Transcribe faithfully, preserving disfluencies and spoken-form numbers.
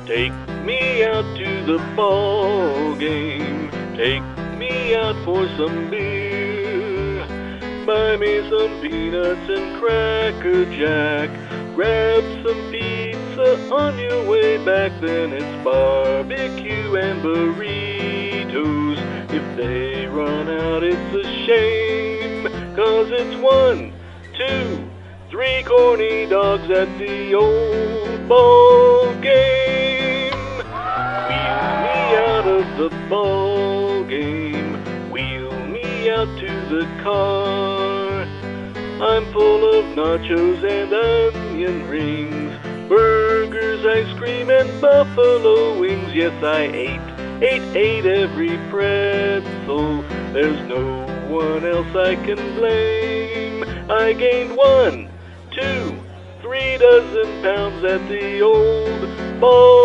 Take me out to the ball game. Take me out for some beer. Buy me some peanuts and Cracker Jack. Grab some pizza on your way back. Then it's barbecue and burritos. If they run out, it's a shame. Cause it's one, two, three corny dogs at the old ball game. Wheel me out of the ball game. Wheel me out to the car. I'm full of nachos and onion rings, burgers, ice cream, and buffalo wings. Yes, I ate, ate, ate every pretzel. There's no one else I can blame. I gained one, two, three dozen pounds at the old ball